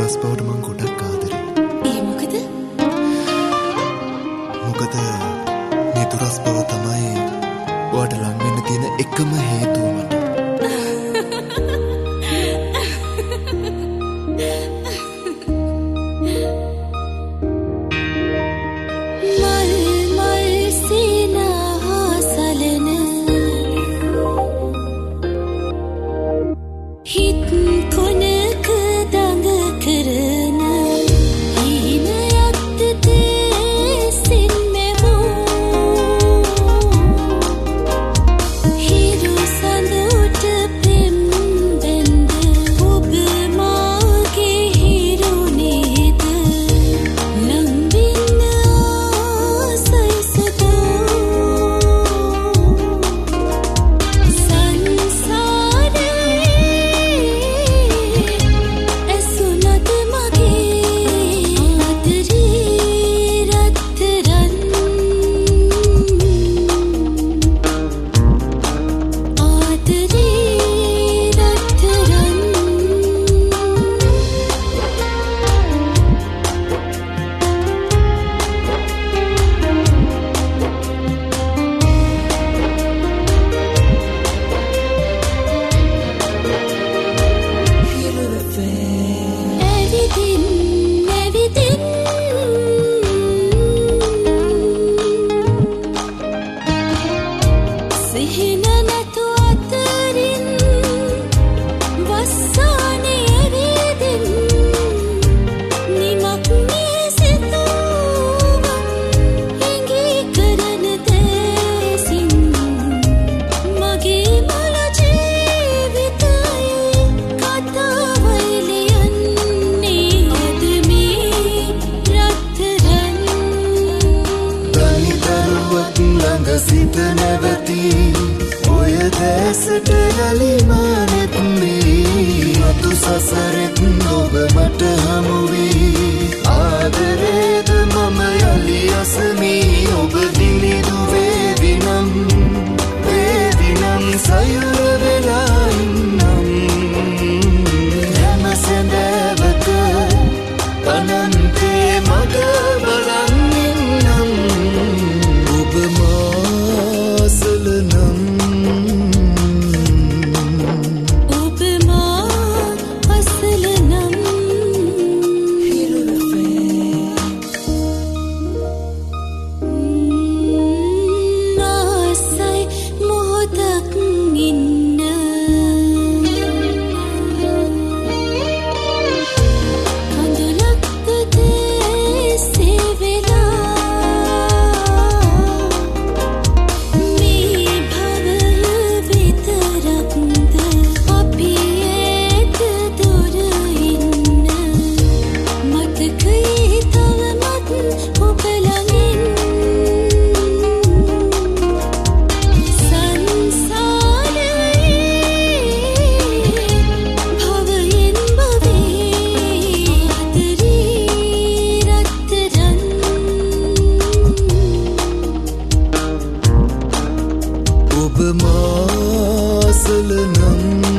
තුරස් බවට මං ගොඩක් ආදරේ. ඒ මොකද? මොකද මේ තුරස් බව තමයි ඔයාට ලං වෙන්න තියෙන එකම හේතුව මට. සිත නැවති ඔය දැසට යලිමානෙත් මේ අතු සසරෙත් ඔබ මට හමුවී ආදරේද මම යලි අසමී ඔබ දිලිදු වේවිනම් සයුර වෙලා ඉන්නම් හැම සැඳෑවක අනන්තේ මග බලන් ඉන්නම් ඔබ මාසල නම් ඔබ මාසල නම් ආසයි මොහොතක් ඉන්න ඔබ මාසල නම්